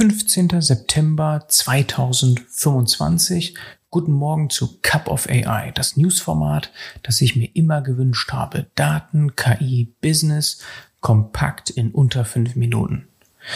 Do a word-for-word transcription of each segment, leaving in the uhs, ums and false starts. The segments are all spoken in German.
fünfzehnter September zweitausendfünfundzwanzig. Guten Morgen zu Cup of A I, das Newsformat, das ich mir immer gewünscht habe. Daten, K I, Business, kompakt in unter fünf Minuten.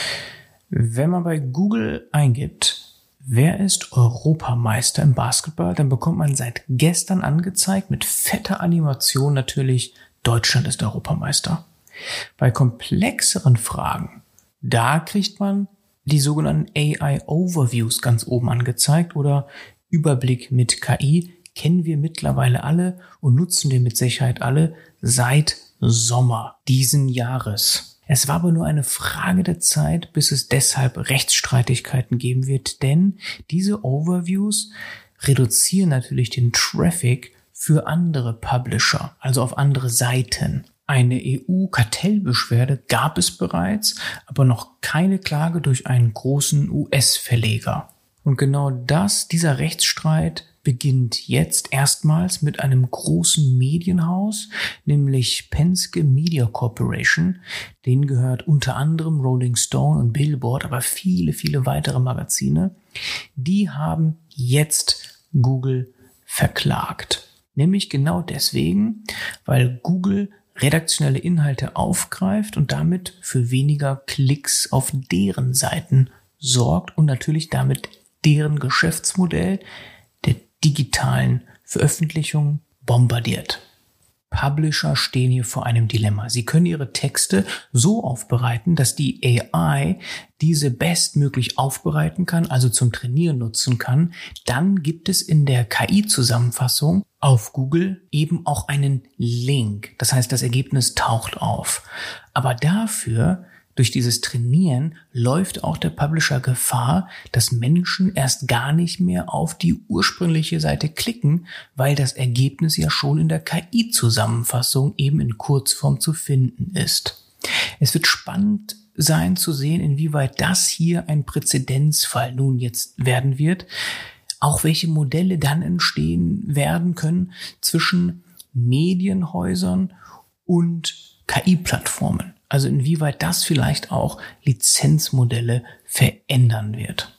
Wenn man bei Google eingibt, wer ist Europameister im Basketball, dann bekommt man seit gestern angezeigt, mit fetter Animation natürlich, Deutschland ist Europameister. Bei komplexeren Fragen, da kriegt man die sogenannten A I-Overviews ganz oben angezeigt oder Überblick mit K I, kennen wir mittlerweile alle und nutzen den mit Sicherheit alle seit Sommer diesen Jahres. Es war aber nur eine Frage der Zeit, bis es deshalb Rechtsstreitigkeiten geben wird, denn diese Overviews reduzieren natürlich den Traffic für andere Publisher, also auf andere Seiten. Eine E U-Kartellbeschwerde gab es bereits, aber noch keine Klage durch einen großen U S-Verleger. Und genau das, dieser Rechtsstreit, beginnt jetzt erstmals mit einem großen Medienhaus, nämlich Penske Media Corporation. Denen gehört unter anderem Rolling Stone und Billboard, aber viele, viele weitere Magazine. Die haben jetzt Google verklagt. Nämlich genau deswegen, weil Google redaktionelle Inhalte aufgreift und damit für weniger Klicks auf deren Seiten sorgt und natürlich damit deren Geschäftsmodell der digitalen Veröffentlichung bombardiert. Publisher stehen hier vor einem Dilemma. Sie können ihre Texte so aufbereiten, dass die A I diese bestmöglich aufbereiten kann, also zum Trainieren nutzen kann. Dann gibt es in der K I-Zusammenfassung auf Google eben auch einen Link. Das heißt, das Ergebnis taucht auf. Aber dafür, durch dieses Trainieren, läuft auch der Publisher Gefahr, dass Menschen erst gar nicht mehr auf die ursprüngliche Seite klicken, weil das Ergebnis ja schon in der K I-Zusammenfassung eben in Kurzform zu finden ist. Es wird spannend sein zu sehen, inwieweit das hier ein Präzedenzfall nun jetzt werden wird. Auch welche Modelle dann entstehen werden können zwischen Medienhäusern und K I-Plattformen. Also inwieweit das vielleicht auch Lizenzmodelle verändern wird.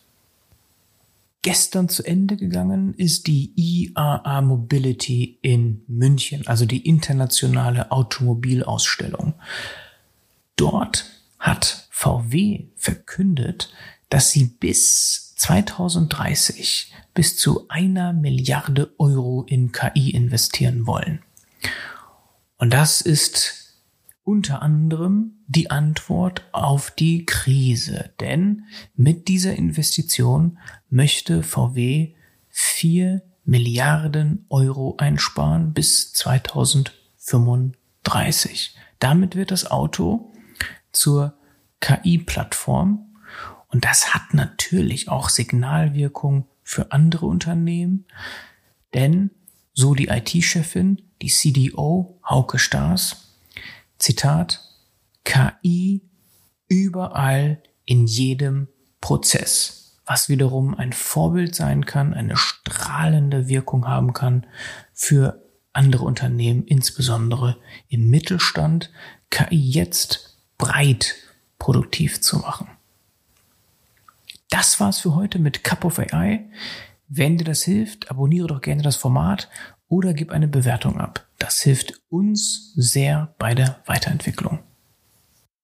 Gestern zu Ende gegangen ist die I A A Mobility in München, also die internationale Automobilausstellung. Dort hat V W verkündet, dass sie bis zweitausenddreißig bis zu einer Milliarde Euro in K I investieren wollen. Und das ist unter anderem die Antwort auf die Krise, denn mit dieser Investition möchte V W vier Milliarden Euro einsparen bis zweitausendfünfunddreißig. Damit wird das Auto zur K I-Plattform und das hat natürlich auch Signalwirkung für andere Unternehmen, denn so die I T-Chefin, die C D O Hauke Stars, Zitat, K I überall in jedem Prozess, was wiederum ein Vorbild sein kann, eine strahlende Wirkung haben kann für andere Unternehmen, insbesondere im Mittelstand, K I jetzt breit produktiv zu machen. Das war's für heute mit Cup of A I. Wenn dir das hilft, abonniere doch gerne das Format oder gib eine Bewertung ab. Das hilft uns sehr bei der Weiterentwicklung.